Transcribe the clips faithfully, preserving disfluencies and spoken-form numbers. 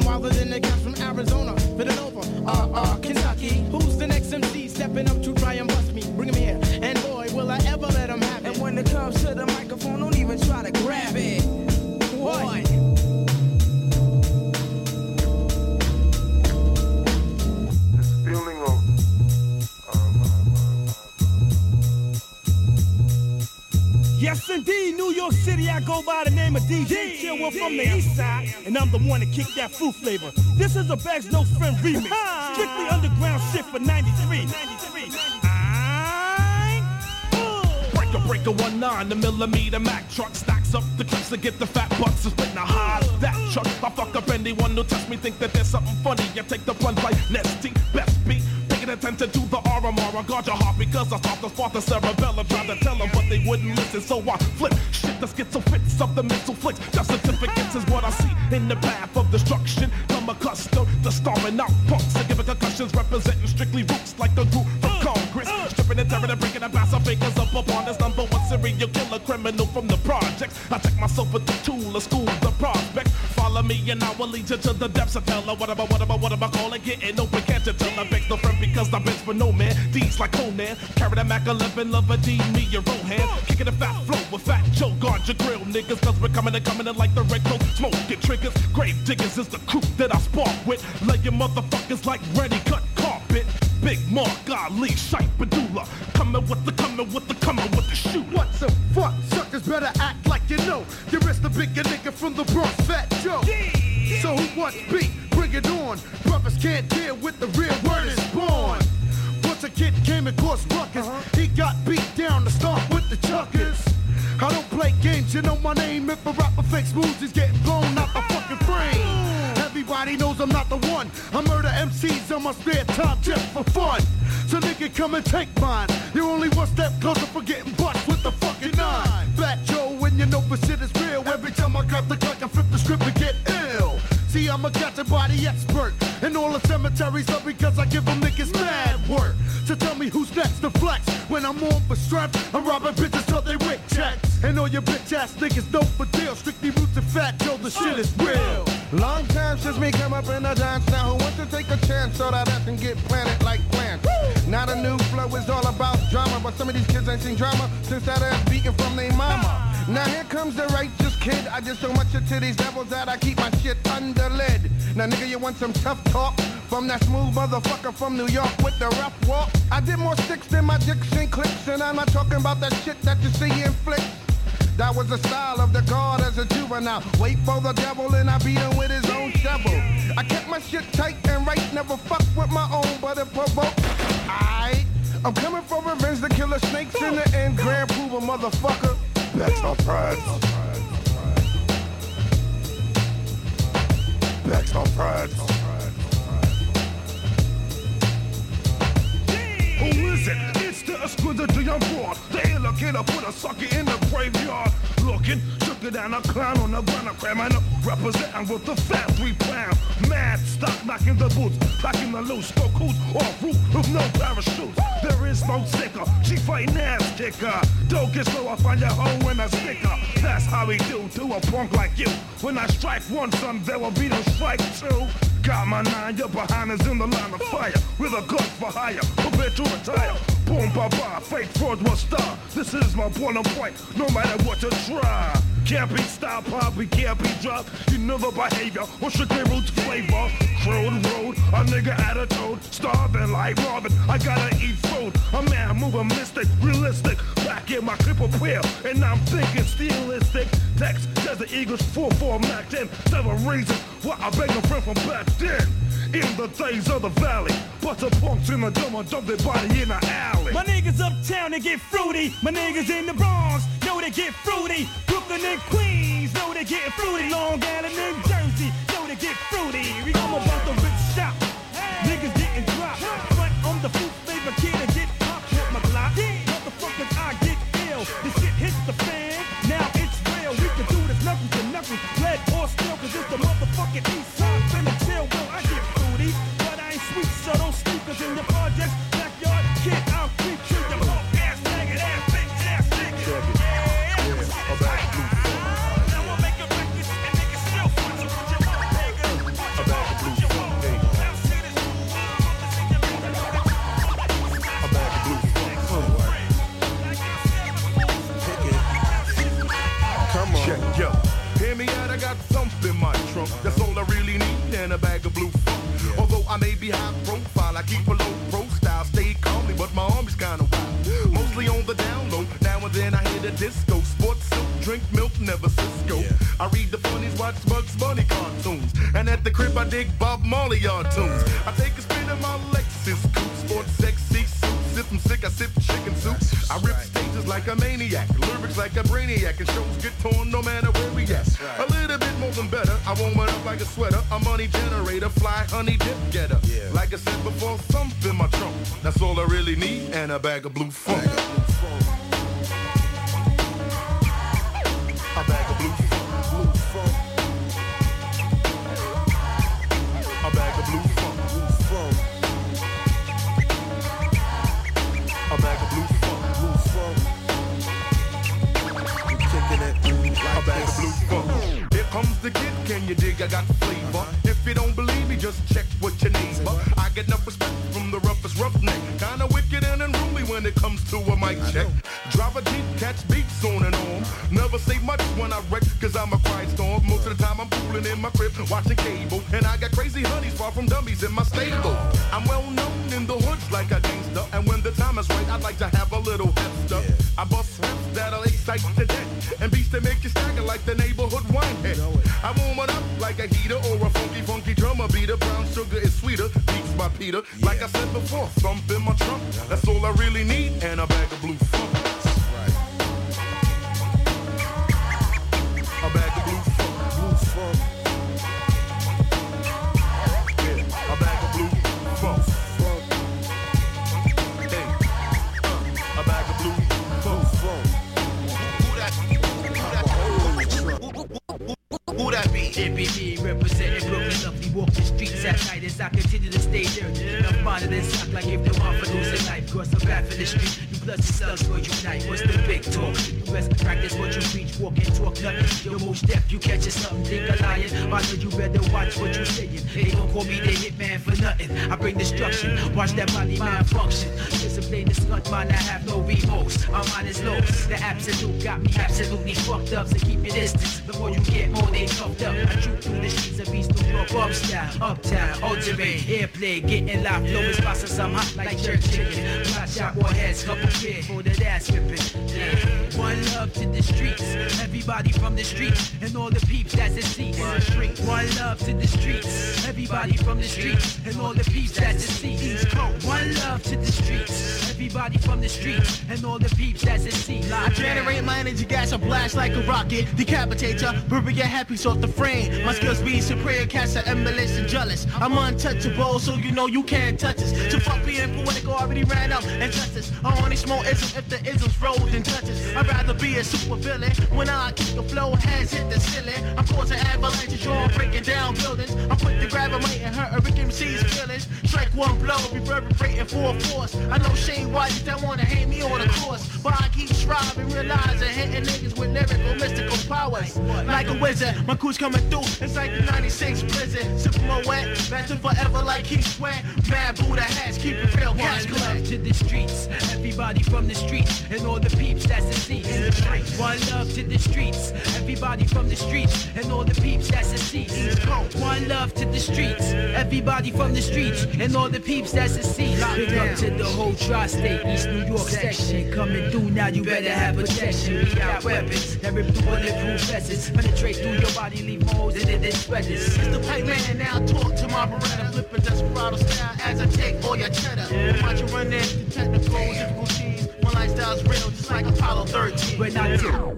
wilder than the cats from Arizona, Villanova, uh, uh, Kentucky. Who's the next M C stepping up to try and bust me? Bring him here, and boy, will I ever let him have it. And when it comes to the microphone, don't even try to grab it. What? what? This feeling of Yes, indeed, New York City, I go by the name of D J Chill. We're from the east side, and I'm the one to kick that fruit flavor. This is a Bags No Friend remix. Strictly underground shit for ninety-three. Breaker, breaker, one nine, the millimeter Mac truck stacks up the clips to get the fat bucks. It's been a high that truck. I fuck up anyone who touch me, think that there's something funny. You take the plunge like Nesty, best beat. Paying attention to the R M R. I guard your heart because I thought the spot the cerebellum. Tried to tell them, but they wouldn't listen. So I flip shit, the schizophrenics of the mental flicks. Just certificates is what I see in the path of destruction. I'm accustomed to storming out punks and giving concussions, representing strictly roots like the group from Congress. Stripping and tearing and breaking and passing fakers up upon this number one serial killer criminal from the projects. I check myself with the tool of school, the prospect. Follow me and I will lead you to the depths. I tell her what am I, what am I, what am I calling? Getting open, can't you tell? I beg no friend because I bench for no man. D's like Conan, carry that Mac eleven, love a D, me your own hand. Kicking a fat flow with Fat Joe, guard your grill, niggas. Cause we're coming and coming in like the red coat. Smoking triggers, grave diggers is the crew that I spark with. Laying motherfuckers like ready cut carpet. Big Mark, Ali, Shipe, Badula. Coming with the, coming with the, coming with the shoot. What the fuck? Suckers better act like you know. You rest the bigger nigga from the Bronx, Fat Joe. Yeah. So who wants beat? Bring it on. Brothers can't deal with the real word is born. Once a kid came and caused ruckus, uh-huh. he got beat down to start with the chuckers. I don't play games, you know my name. If a rapper fakes moves, he's getting blown out the fucking frame. Everybody knows I'm not the one. I murder M Cs on my spare time just for fun. So nigga, come and take mine. You're only one step closer for getting bust with the fucking nine. Fat Joe, when you know for shit is real. Every time I grab the Glock, I flip the script and get ill. See, I'm a catch and body expert. And all the cemeteries are because I give them niggas mad work. So tell me who's next to flex. When I'm on for strength, I'm robbing bitches till they wig checks. And all your bitch ass niggas know for deal. Strictly roots and Fat Joe, the shit is real. Long time since me come up in the dance. Now who wants to take a chance so that I can get planted like plants? Woo! Now the new flow is all about drama, but some of these kids ain't seen drama since that ass beating from their mama. Now here comes the righteous kid. I just so much to these devils that I keep my shit under lid. Now nigga, you want some tough talk from that smooth motherfucker from New York with the rough walk? I did more sticks than my dicks and clips, and I'm not talking about that shit that you see in flicks. That was the style of the guard as a juvenile. Wait for the devil and I beat him with his own shovel. I kept my shit tight and right, never fuck with my own, but it provoked. Aight, I'm coming for revenge to kill the snakes in the end. Grand Pooba, motherfucker. Bags No Friends. Bags No Friends. Who is it? It's the exquisitely unborn. The iller killer put a sucker in the graveyard. Looking, took it down a clown on the ground. I'm cramming up, representing with the fat three pound. Mad stop knocking the boots, packing the loose, go coots off roof with no parachutes. There is no sticker, she fighting ass kicker. Don't get slow, I find your hoe in a sticker. That's how we do to a punk like you. When I strike one, son, there will be no strike two. Got my nine, you're behind us in the line of fire. With a gun for hire, prepare to retire. Boom, ba ba, fake fraud will star. This is my point of point, no matter what you try. Can't be style pop, we can't be dropped. You know the behavior, or strictly roots flavor. Road, road, a nigga attitude. Starving like Marvin, I gotta eat food. A man moving mystic, realistic. Back in my clip of wheel, and I'm thinking stylistic. Text, Desert Eagles, four four Mac ten. Seven reasons why I beg a friend from back then. In the days of the valley, but the punks in the dome dump their body in the alley. My niggas uptown, they get fruity. My niggas in the Bronx, know they get fruity. Brooklyn and Queens, know they get fruity. Long Island and Jersey, know they get fruity. We come about the rich shop, niggas getting dropped. Front on the fruit flavor kid and get popped with my Glock. Motherfuckers, I get ill. This shit hits the fan, now it's real. We can do this knuckles to knuckles, lead or steel, cause it's the motherfucking east side. Finna chill, well, I get fruity, but I ain't sweet, so don't sleep, cause in your projects, backyard, kid, I'll creep to your punk ass, nigga, ass, bitch ass, nigga. Now we'll make a record and niggas still fucking with your punk nigga. drink milk, never Cisco. Yeah. I read the funnies, watch Bugs Bunny cartoons. And at the crib I dig Bob Marley yard tunes. I take a spin in my Lexus coupe, sports sexy suits. If I'm sick, I sip chicken soup. I rip stages like a maniac, lyrics like a brainiac, and shows get torn no matter where we at. A little bit more than better, I warm it up like a sweater. A money generator, fly honey dip getter. Yeah. Like I said before, thump in my trunk. That's all I really need, and a bag of blue funk. A bag of blue funk. Blue funk. A bag of blue funk. Blue funk. A bag of blue funk. Blue funk. You kicking it like a bag of blue funk. Here comes the kid, can you dig? I got the flavor. If you don't believe me, just check with your neighbor. I get enough respect from the roughest roughneck. Kinda wicked and unruly when it comes to a mic check. Drive a Jeep, catch beats on and on. Never say much when I wreck, cause I'm a quiet storm. Most of the time I'm fooling in my crib, watching cable. And I got crazy honeys far from dummies in my stable. I'm well known in the hoods like a gangster. And when the time is right, I'd like to have a little hipster. I bust raps that'll excite to death. And beats that make you stagger like the neighborhood winehead. I warm it up like a heater or a funky, funky drummer beater. Brown sugar is sweeter, beats by Peter. Yeah. Like I said before, thump in my trunk. That's all I really need, and a bag of blue funk. Right. A bag of blue funk. Blue funk. Yeah, a bag of blue funk. Hey, uh, a bag of blue funk. Who that? Who that be? J B B representing Brooklyn, lovely walk the streets at night as I continue to stay dirty. I'm finding this sock like if they want for losing life. Cross the path in the street, you bloods and slugs will unite. What's the big talk? You best practice what you preach, walk and talk nothing. Yo, most deaf, you catch us something, think a lion. I know you better watch what you saying. They don't call me the hitman for nothing. I bring destruction, watch that body man function. Discipline the slut man, I have no remorse. I'm on his lows, the absolute got me absolutely fucked up. So keep your distance, the more you get more they puffed up. I troop through the streets of East New York, up style, uptown, ultimate, airplay, getting live, low as possible, some hot like church chicken. Fly shot warheads, couple kid for the ass whipping. Yeah. One love to the streets, everybody from the streets, and all the peeps that's in seats. One love to the streets, everybody from the streets, and all the peeps that's in seats. One love to the streets, everybody from the streets, and all the peeps that's in seats. I generate my energy gas, I blast like a rocket, decapitate ya, bury your happy off the frame. My skills be superior, cast are emulous and jealous. I'm untouchable, so you know you can't touch us. To fuck being poetic already ran out and justice. I only smoke ism if the isms rolled and touches. I'd rather be a super villain. When I kick a flow, hands hit the ceiling. I'm causing avalanches, you're breaking down buildings. I'm quick to grab a mate and hurt a Rick M C's feelings. Strike one blow, reverberating full force. I know Shane White that wanna hate me on the course, but I keep striving, realizing hitting niggas with lyrical mystical powers. Like a wizard, my crew's coming through. It's like the ninety-six blizzard. Sipping my wet, lasting forever like Keith Sweat. Bad Buddha hats, keep it real. Cash love to the streets, everybody from the streets, and all the peeps that's in seats. One love to the streets, everybody from the streets, and all the peeps that's in seats. One love to the streets, everybody from the streets, and all the peeps that's in seats. Big up to the whole tri-state, East New York section. Coming through now, you better have protection. We got weapons that rip through bulletproof vests, penetrate through your body, leave moles in it and sweaters. It's the pipe man now, talk to my Beretta, flipping desperado style as I take all your cheddar. Yeah. Watch you run in, the technical difficulties. My lifestyle's real, just like Apollo thirteen. When I do.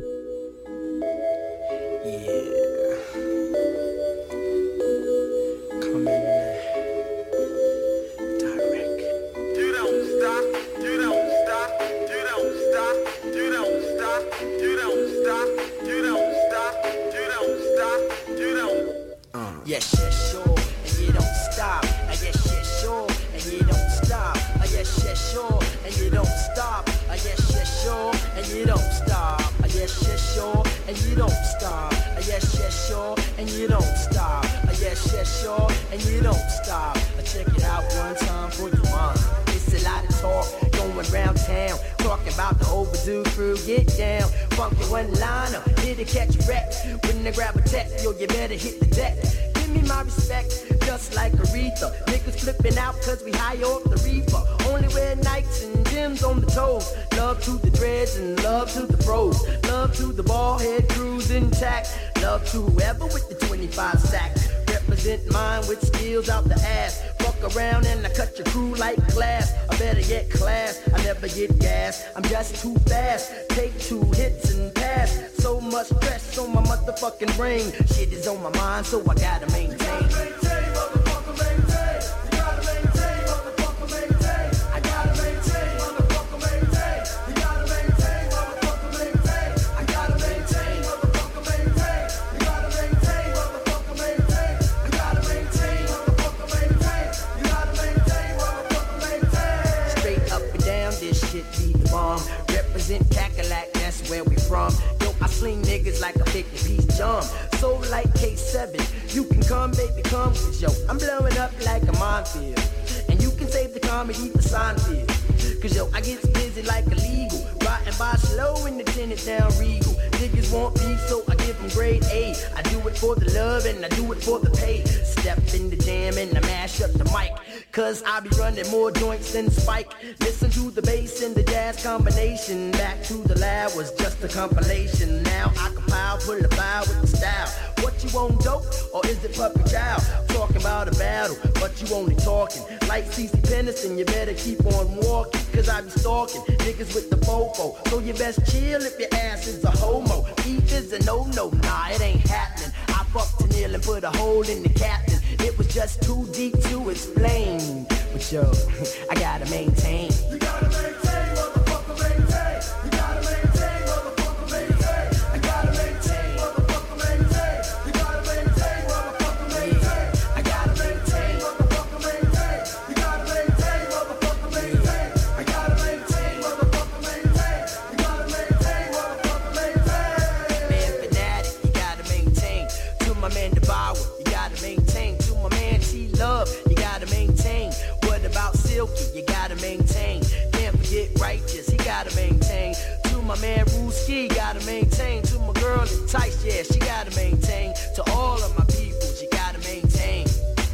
Yes, yes, sure, and you don't stop. I yes, yes, sure, and you don't stop. I yes, yes, sure, and you don't stop. I yes, yes, sure, and you don't stop. I yes, yes, sure, and you don't stop. I yes, yes, sure, and you don't stop. I yes, yes, sure, and you don't stop. I check it out one time for your mind. It's a lot of talk going round town, talking about the overdue crew. Get down, funky one liner, here to catch a wreck. When I grab a tech, yo, you better hit the deck. me my respect, just like Aretha. Niggas flipping out cause we high off the reefer. Only wear Nikes and Timbs on the toes. Love to the dreads and love to the froze. Love to the ball head crews intact. Love to whoever with the twenty-five sack. Represent mine with skills out the ass. Fuck around and I cut your crew like glass. I better get class, I never get gas. I'm just too fast, take two hits and pass. So much stress on my motherfucking brain. Shit is on my mind, so I gotta maintain. You gotta maintain, motherfucker, maintain. You gotta maintain, motherfucker, maintain. I gotta maintain, motherfucker, maintain. You gotta maintain, motherfucker, maintain. I gotta maintain, motherfucker, maintain. You gotta maintain, motherfucker, maintain. You gotta maintain, motherfucker, maintain. You gotta maintain, motherfucker, maintain. Straight up and down, this shit be the bomb. Represent Cackalack, that's where we from. Yo, I sling niggas like a fifty-piece jump. So like K seven, you can come, baby, come. Cause yo, I'm blowing up like a minefield. And you can save the comedy for Seinfeld. Cause yo, I get busy like illegal. Riding by slow in the tenant down Regal. Niggas want beef, so I give them grade A. I do it for the love and I do it for the pay. Step in the jam and I mash up the mic. Cause I be running more joints than Spike. Listen to the bass and the jazz combination. Back to the lab was just a compilation. Now I compile, pull a file with the style. What you want, dope, or is it puppy child? Talking about a battle, but you only talking. Like C C Peniston, you better keep on walking. Cause I be stalking niggas with the fofo. So you best chill if your ass is a homo. Beef is a no-no, nah, it ain't happening. I fucked Tennille and put a hole in the captain. It was just too deep to explain. But yo, I gotta maintain. You gotta maintain, motherfucker, maintain. You gotta maintain, motherfucker, maintain. I gotta maintain, motherfucker, maintain. You gotta maintain, motherfucker, maintain. I gotta maintain, motherfucker, maintain. You gotta maintain, motherfucker, maintain. I gotta maintain, motherfucker, maintain. You gotta maintain, motherfucker, maintain. Man fanatic, you gotta maintain. To my man Devour, you gotta maintain. To my man T-Love, you gotta maintain. What about Silky? You gotta maintain. Can't forget Righteous, he gotta maintain. To my man Ruski, gotta maintain. To my girl Tice, yeah, she gotta maintain. To all of my people, you gotta maintain.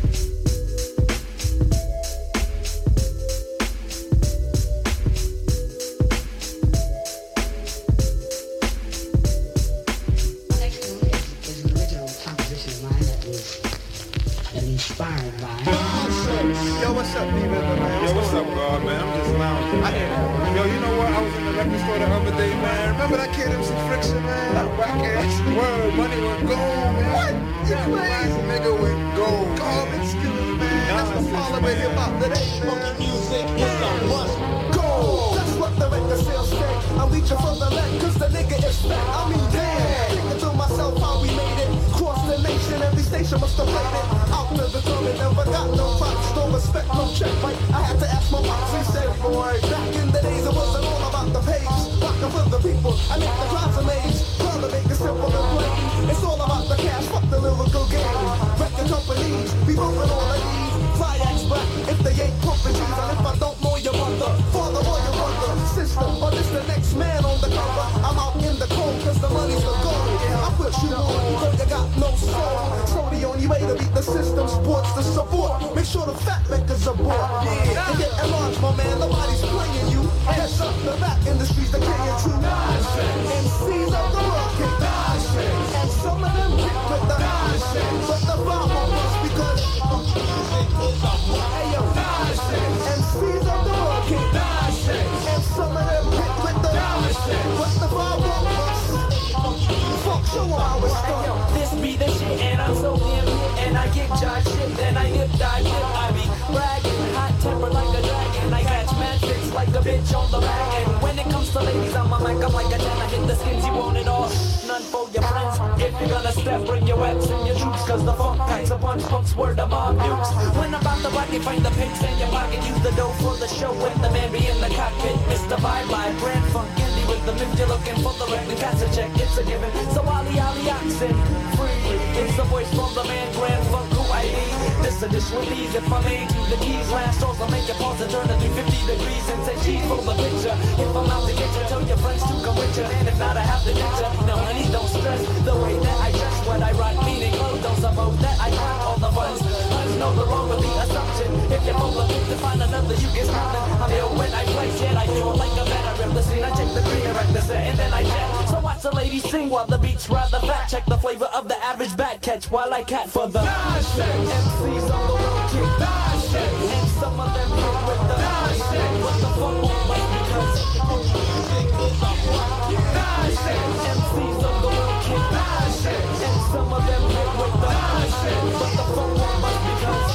Next one is, is an original composition of mine that was that inspired by. Yo, what's up, D-Rhythm, man? Yo, what's up, God, man? I'm just lounging. I hear that. Yo, you know what? I was in the record store the other day, man. Remember that kid M C Friction, man? That whack ass word, money went gold, man. What? You crazy? Nigga went gold. Carbon skills, man. That's the problem with hip-hop today, man. Music is the must. Gold. That's what the record sales say. I'm reaching for the left, cause the nigga is back. I mean, damn. Thinking to myself how we made it. Cross the nation, every station must have played it. Out to the club and never got no props. No respect, no check, right? I had to ask my pops. He said, boy, back in the days it wasn't all about the page. Rockin' for the people, I make the crowds amazed. Trying to make it simple and plain. It's all about the cash, fuck the lyrical game. Record companies, we bumpin' all of these. Triax back, if they ain't pumping cheese. And if I don't know your mother, father or your brother, sister, or this the next man on the cover. I'm out in the cold, cause the money's the goal. I put you on, cause you got no soul. So the only way to beat the system, sports the support. Make sure the fat records are bought. Yeah, and get enlarged, my man, nobody's playing you. Heads up, the rap industry's the king of true. M Cs of the rocket. And some of them get with the but the problem was because hey yo, M Cs of the rocket. And some of them get with the but the problem was fuck, show them how it's done. This be the shit and I'm so damn hit. And I get job shit, then I nip, dive, dip. I be bragging, hot temper like a dragon. I catch mad tricks like a bitch on the back. And when it comes to ladies, I'm a mic, I'm like a ten. I hit the skins, you want it all. None for your friends. If you're gonna step, bring your reps and your troops. Cause the funk packs a punch, punks word of mob nukes. When I'm about to rock it, find the pics in your pocket. Use the dough for the show when the man be in the cockpit. Mister Vibe Live, Brand Funk, Indie with the move. You're looking for the record, that's a check, it's a given. So Ali Ali Oxen, free. It's the voice from the man, Grand Funk, who I need. This edition with these, if I made you the keys. Last strokes, I'll make you pause and turn it three fifty degrees. And say, geez, for the picture. If I'm out to get you, tell your friends to come with you. And if not, I have to get you. No, honey, don't stress the way that I dress when I rock. Meaning, clothes don't suppose that I rock all sing while the beats rather fat. Check the flavor of the average bat catch while I cat for the M Cs on the world kick. And some of them hit with the what the fuck won't like because M Cs on the world kick. And some of them hit with the what the fuck won't like because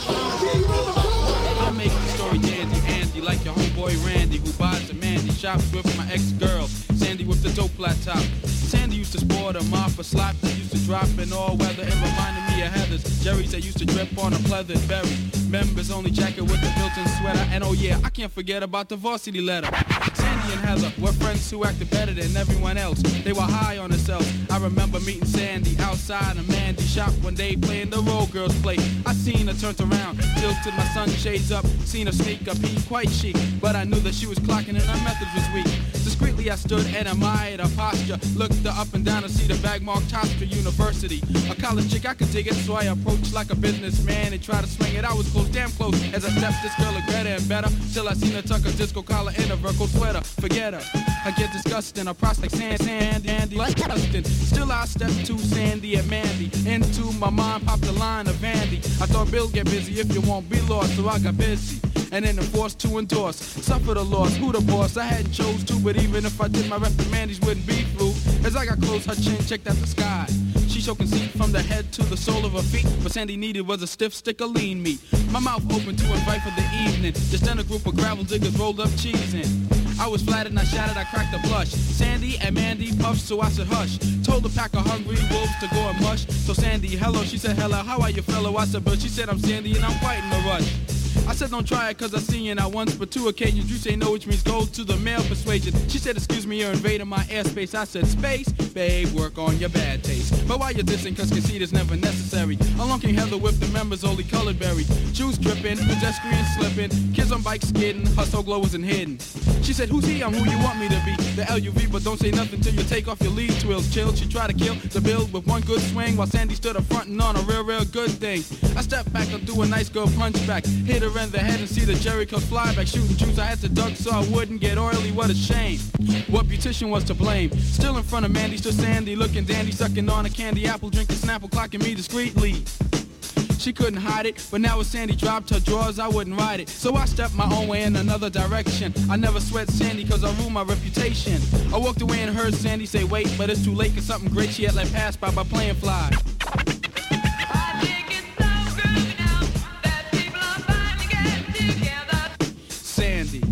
I make the story dandy, handy like your homeboy Randy who buys a Mandy, shops with my ex-girl Sandy with the dope flat top. Sandy used to sport a mop, a slop that used to drop in all weather. It reminded me of Heather's, Jerry's that used to drip on a pleathered berry. Members only jacket with the built-in sweater. And oh yeah, I can't forget about the varsity letter. Sandy and Heather were friends who acted better than everyone else. They were high on themselves. I remember meeting Sandy outside a Mandy shop one day playing the Roll Girls play. I seen her turned around, tilted my sunshades up, seen her sneak up, he quite chic. But I knew that she was clocking and her methods was weak. Discreetly I stood and admired her posture. Looked her up and down to see the bag marked Hofstra University. A college chick, I could dig it, so I approached like a businessman and tried to swing it. I was close, damn close, as I stepped this girl looked better and better. Till I seen her tuck a disco collar in a Virgo sweater. Forget her, I get disgusting. A prospect Sandy, Sandy, Andy, like Justin. Still I stepped to Sandy and Mandy. Into my mind popped the line of Andy. I thought Bill get busy if you won't be lost, so I got busy. And then I'm forced to endorse, suffer the loss, who the boss? I hadn't chose to, but even if I did, my reprimandies wouldn't be flu. As I got close, her chin checked at the sky. She showed conceit from the head to the sole of her feet. What Sandy needed was a stiff stick of lean meat. My mouth open to invite for the evening. Just then a group of gravel diggers rolled up cheese in. I was flattered and I shouted, I cracked a blush. Sandy and Mandy puffed, so I said hush. Told the pack of hungry wolves to go and mush. So Sandy, hello, she said hello, how are you fellow? I said, but she said I'm Sandy and I'm quite in a rush. I said don't try it cause I seen you not once but two occasions. You say no, which means go to the male persuasion. She said excuse me, you're invading my airspace. I said space, babe, work on your bad taste. But why you dissing cause conceit is never necessary. Along came Heather with the members only colored berry. Shoes dripping, pedestrian slipping, kids on bikes skidding, her soul glow wasn't hidden. She said who's he, I'm who you want me to be. The L U V, but don't say nothing till you take off your lead twills. Chill, she tried to kill the build with one good swing while Sandy stood up front and on a real, real good thing. I stepped back and threw a nice girl punch back. Hit her in the head and see the Jerry come fly back. Shooting juice, I had to duck so I wouldn't get oily. What a shame. What beautician was to blame? Still in front of Mandy, still Sandy, looking dandy, sucking on a candy apple, drinking Snapple, clocking me discreetly. She couldn't hide it, but now as Sandy dropped her drawers, I wouldn't ride it. So I stepped my own way in another direction. I never sweat Sandy cause I ruined my reputation. I walked away and heard Sandy say wait, but it's too late cause something great she had let pass by by playing fly. Sandy.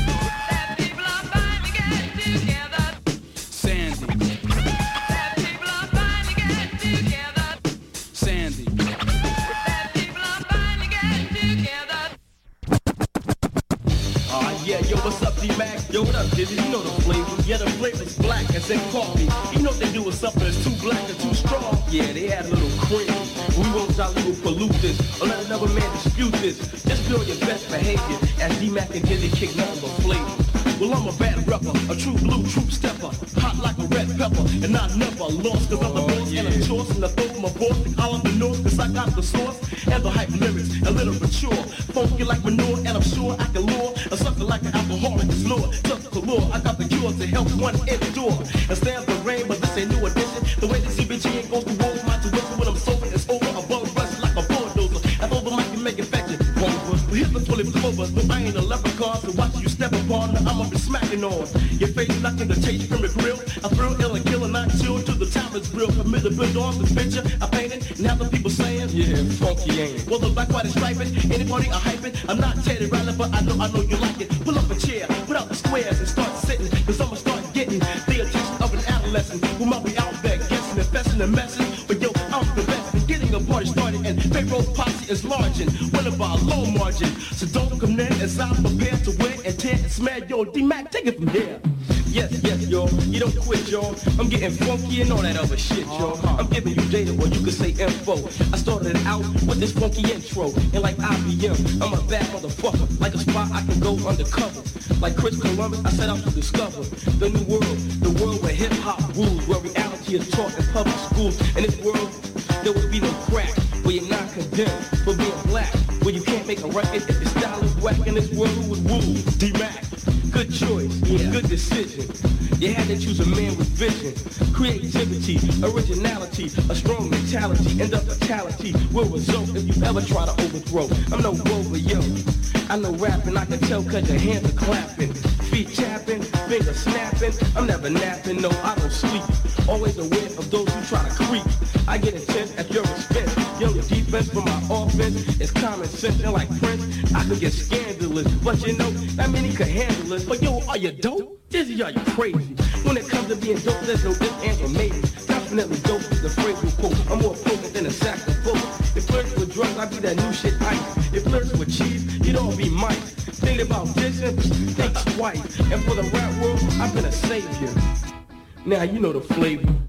Yeah, yo, what's up, D-Mac? Yo, what up, Dizzy? You know the flavor. Yeah, the flavor's black as in coffee. You know what they do with something that's too black or too strong? Yeah, they add a little cream. We won't try to pollute this or let another man dispute this. Just be on your best behavior as D-Mac and Dizzy kick nothing but flavor. Well, I'm a bad rapper, a true blue troop stepper, hot like a red pepper, and I never lost cause I'm the boss and I'm choice and I throw my voice all of the north cause I got the source and the hype lyrics, a little mature, funky like manure, and I'm sure I can lure a sucker like an alcoholic is lure, just galore. I got the cure to help one endure and stand the rain, but this ain't new edition. The way the C B G ain't goes to war, my tuition when I'm sober is over, above rush like a bulldozer. I throw the mic and make it fetch it. Well, here's the toilet clover, but I ain't a leprechaun, so watch you step upon, I'ma be smacking on your face, knocking the taste from the grill. I thrill ill and kill and not chill to the talent's real. Commit to build on this picture, I paint it, and have the people saying, yeah, funky ain't it? Well, the black, white, and striping, anybody I hype it. I'm not Teddy Riley, but I know, I know you like it. Pull up a chair, put out the squares, and start sitting, cause I'ma start getting the attention of an adolescent who might be out there guessing and fessing and messing. But yo, I'm the best in getting a party started, and Pharaoh's posse is larging, winning by a low margin. So don't come in as I'm prepared to win and tear and smash. Yo, D-Mac, take it from here. Yes, yes, yo, you don't quit, yo. I'm getting funky and all that other shit, yo. I'm giving you data, or you could say info. I started it out with this funky intro, and like I B M, I'm a bad motherfucker. Like a spot I can go undercover. Like Chris Columbus, I set out to discover the new world, the world where hip-hop rules, where reality is taught in public schools. In this world, there would be no crack, where you're not condemned for being black, where you can't make a record if your style is whack. In this world, who would rule? D-Mac, good choice, yeah. Good decision. You had to choose a man with vision, creativity, originality, a strong mentality, and the fatality will result if you ever try to overthrow. I'm no rover, yo. I know rapping, I can tell cause your hands are clapping, feet tapping, fingers snapping. I'm never napping, no, I don't sleep. Always aware of those who try to creep. I get intense at your expense. Yo, the defense for my offense is common sense. And like Prince, I could get scandalous, but you know, not many could handle it. But yo, are you dope? Dizzy, are you crazy? When it comes to being dope, there's no ifs, ands, or maybes. Definitely dope is the phrase we quote. I'm more potent than a sack of both. If flirts with drugs, I'd be that new shit ice. If flirts with cheese, you'd all be mice. Think about this and think twice. And for the rap world, I've been a savior. Now you know the flavor.